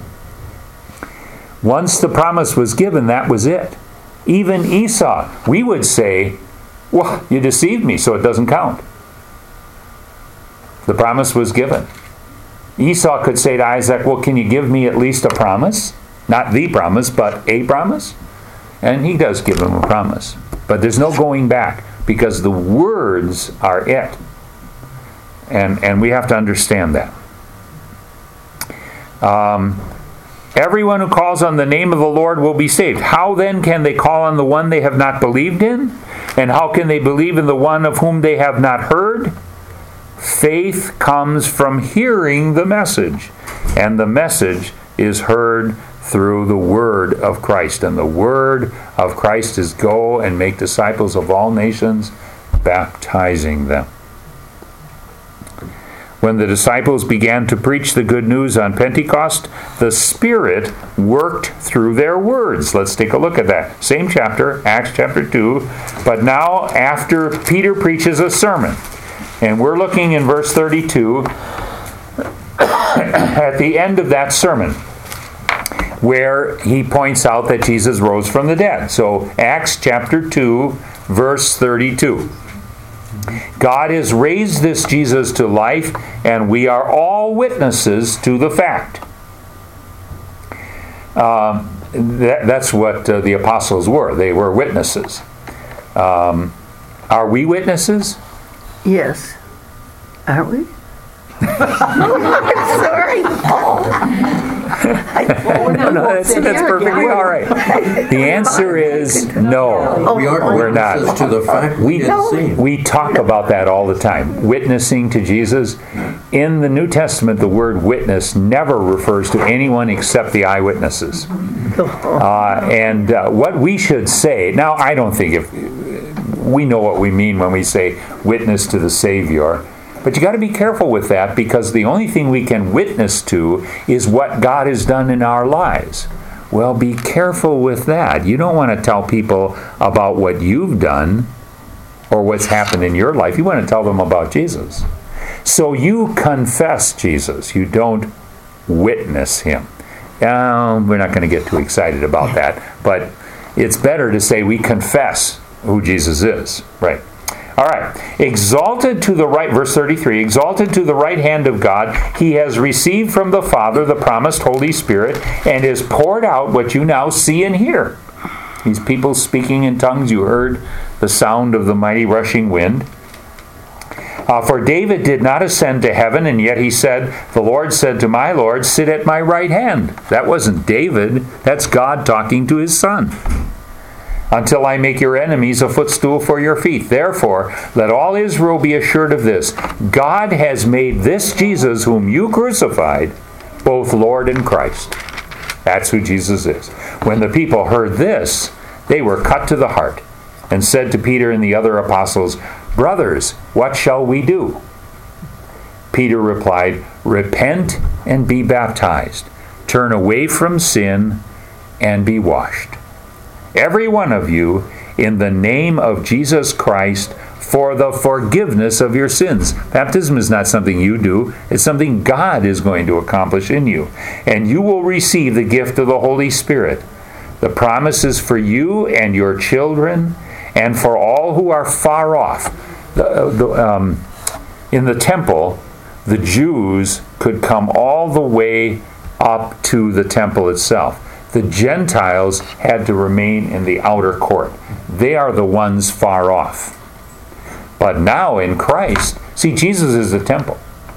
Once the promise was given, that was it. Even Esau, we would say, well, you deceived me, so it doesn't count. The promise was given. Esau could say to Isaac, well, can you give me at least a promise? Not the promise, but a promise. And he does give him a promise. But there's no going back, because the words are it. And, and we have to understand that. Um, Everyone who calls on the name of the Lord will be saved. How then can they call on the one they have not believed in? And how can they believe in the one of whom they have not heard? Faith comes from hearing the message, and the message is heard through the word of Christ. And the word of Christ is go and make disciples of all nations, baptizing them. When the disciples began to preach the good news on Pentecost, the Spirit worked through their words. Let's take a look at that. Same chapter, Acts chapter two, but now after Peter preaches a sermon. And we're looking in verse thirty-two at the end of that sermon, where he points out that Jesus rose from the dead. So Acts chapter two, verse thirty-two. God has raised this Jesus to life, and we are all witnesses to the fact. Uh, that, that's what uh, the apostles were. They were witnesses. Um, are we witnesses? Yes. Aren't we? I'm sorry. No, no, that's, that's perfectly all right. The answer is no. We aren't We're not. witnesses to the fact we We, didn't see him. we talk about that all the time. Witnessing to Jesus. In the New Testament, the word witness never refers to anyone except the eyewitnesses. Uh, and uh, what we should say, now I don't think if we know what we mean when we say witness to the Savior. But you got to be careful with that, because the only thing we can witness to is what God has done in our lives. Well, be careful with that. You don't want to tell people about what you've done or what's happened in your life. You want to tell them about Jesus. So you confess Jesus. You don't witness him. Um, we're not going to get too excited about that, but it's better to say we confess who Jesus is. Right. All right. Exalted to the right, verse thirty-three, exalted to the right hand of God, he has received from the Father the promised Holy Spirit, and has poured out what you now see and hear. These people speaking in tongues, you heard the sound of the mighty rushing wind. Uh, for David did not ascend to heaven, and yet he said, the Lord said to my Lord, sit at my right hand. That wasn't David. That's God talking to his son. Until I make your enemies a footstool for your feet. Therefore, let all Israel be assured of this. God has made this Jesus, whom you crucified, both Lord and Christ. That's who Jesus is. When the people heard this, they were cut to the heart, and said to Peter and the other apostles, brothers, what shall we do? Peter replied, repent and be baptized. Turn away from sin and be washed, every one of you, in the name of Jesus Christ, for the forgiveness of your sins. Baptism is not something you do. It's something God is going to accomplish in you. And you will receive the gift of the Holy Spirit. The promise is for you and your children, and for all who are far off. The, the, um, in the temple, the Jews could come all the way up to the temple itself. The Gentiles had to remain in the outer court. They are the ones far off. But now in Christ, see, Jesus is the temple.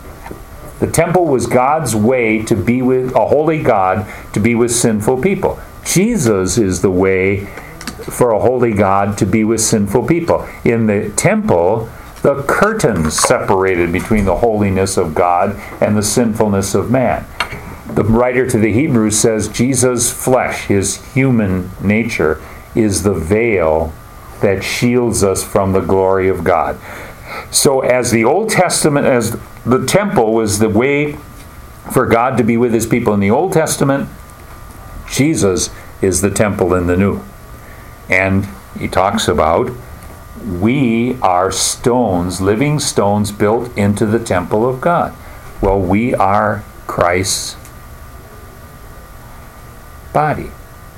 The temple was God's way to be with a holy God, to be with sinful people. Jesus is the way for a holy God to be with sinful people. In the temple, the curtains separated between the holiness of God and the sinfulness of man. The writer to the Hebrews says Jesus' flesh, his human nature, is the veil that shields us from the glory of God. So as the Old Testament, as the temple was the way for God to be with his people in the Old Testament, Jesus is the temple in the New. And he talks about we are stones, living stones built into the temple of God. Well, we are Christ's body.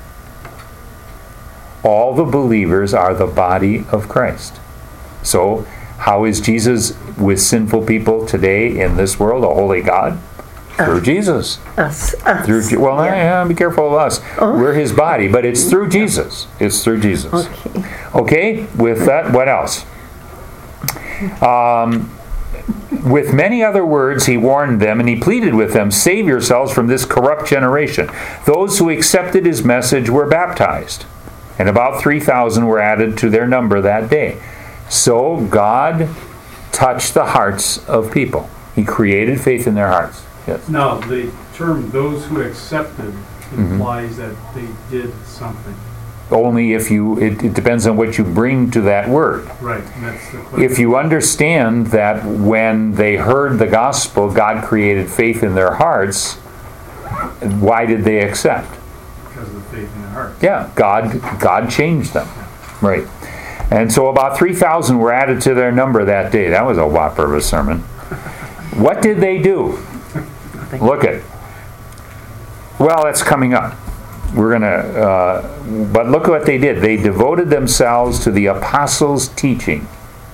All the believers are the body of Christ. So, how is Jesus with sinful people today in this world, a holy God? Through Jesus. Us. Us. Through Je- well, Yeah. yeah, be careful of us. Oh. We're his body, but it's through Jesus. It's through Jesus. Okay. Okay, with that, what else? Um, with many other words, he warned them and he pleaded with them, save yourselves from this corrupt generation. Those who accepted his message were baptized, and about three thousand were added to their number that day. So God touched the hearts of people. He created faith in their hearts. Yes. Now, the term "those who accepted" implies that they did something. Only if you, it, it depends on what you bring to that word. Right, and that's the question. If you understand that when they heard the gospel, God created faith in their hearts, why did they accept? Because of the faith in their hearts. Yeah, God God changed them. Right. And so about three thousand were added to their number that day. That was a whopper of a sermon. What did they do? Look at. Well, that's coming up. We're going to, uh, but look at what they did. They devoted themselves to the apostles' teaching.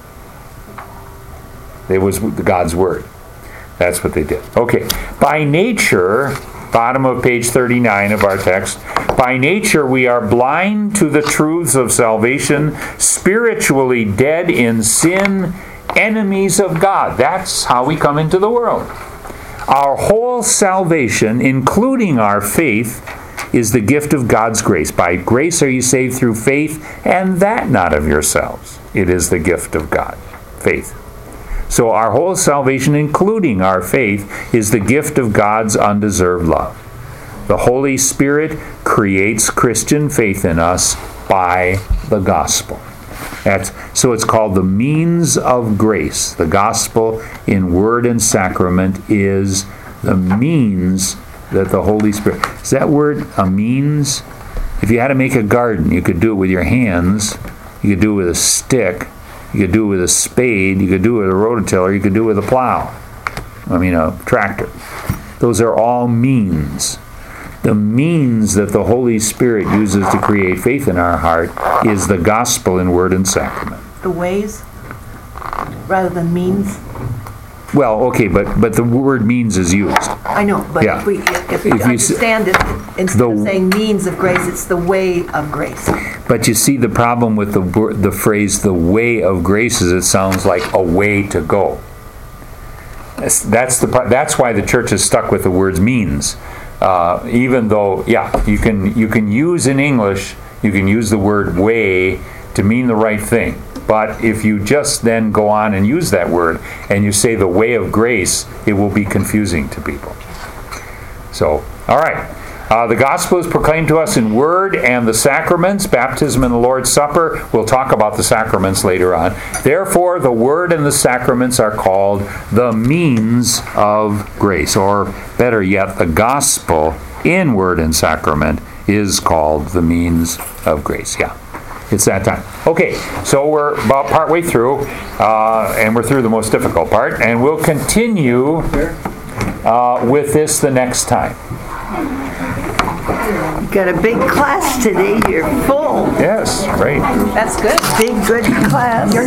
It was God's word. That's what they did. Okay. By nature, bottom of page thirty-nine of our text, by nature we are blind to the truths of salvation, spiritually dead in sin, enemies of God. That's how we come into the world. Our whole salvation, including our faith, is the gift of God's grace. By grace are you saved through faith, and that not of yourselves. It is the gift of God. Faith. So our whole salvation, including our faith, is the gift of God's undeserved love. The Holy Spirit creates Christian faith in us by the gospel. That's, so it's called the means of grace. The gospel in word and sacrament is the means that the Holy Spirit... Is that word a means? If you had to make a garden, you could do it with your hands. You could do it with a stick. You could do it with a spade. You could do it with a rototiller. You could do it with a plow. I mean, a tractor. Those are all means. The means that the Holy Spirit uses to create faith in our heart is the gospel in word and sacrament. The ways, rather than means. Well, okay, but but the word means is used. I know, but Yeah. if we, if we If you s- understand it, instead the- of saying means of grace, it's the way of grace. But you see, the problem with the wor- the phrase "the way of grace" is it sounds like a way to go. That's, that's the part- that's why the church is stuck with the words means. Uh, even though, yeah, you can you can use in English, you can use the word way to mean the right thing. But if you just then go on and use that word and you say the way of grace, it will be confusing to people. So, all right. Uh, the gospel is proclaimed to us in word and the sacraments, baptism and the Lord's Supper. We'll talk about the sacraments later on. Therefore, the word and the sacraments are called the means of grace. Or better yet, the gospel in word and sacrament is called the means of grace. Yeah, it's that time. Okay, so we're about partway through, uh, and we're through the most difficult part, and we'll continue uh, with this the next time. Got a big class today. You're full. Yes, great. That's good. Big, good class.